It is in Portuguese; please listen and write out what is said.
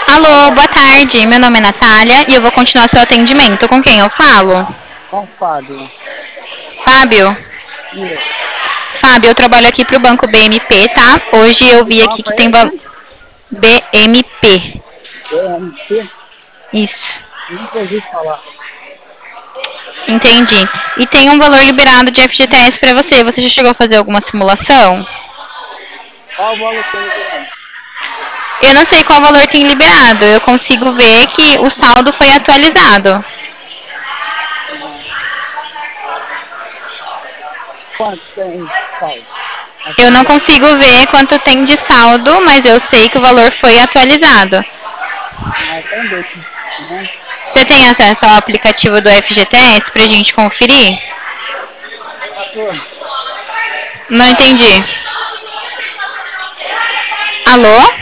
Alô, Alô, boa tarde. Meu nome é Natália e eu vou continuar seu atendimento. Com quem eu falo? com o Fábio. Fábio. Isso. Fábio, eu trabalho aqui pro Banco BMP, tá? Hoje eu Que vi aqui banco que é tem esse? BMP. BMT? Isso. Nunca ouvi falar. Entendi. E tem um valor liberado de FGTS para você. Você já chegou a fazer alguma simulação? Qual o valor que tem liberado? Eu não sei qual valor tem liberado. Eu consigo ver que o saldo foi atualizado. Ah, quanto tem saldo? Eu não Atualizado. consigo ver quanto tem de saldo, mas eu sei que o valor foi atualizado. Ah, tem dois, né? Você tem acesso ao aplicativo do FGTS pra gente conferir? Passou. Não entendi. Alô?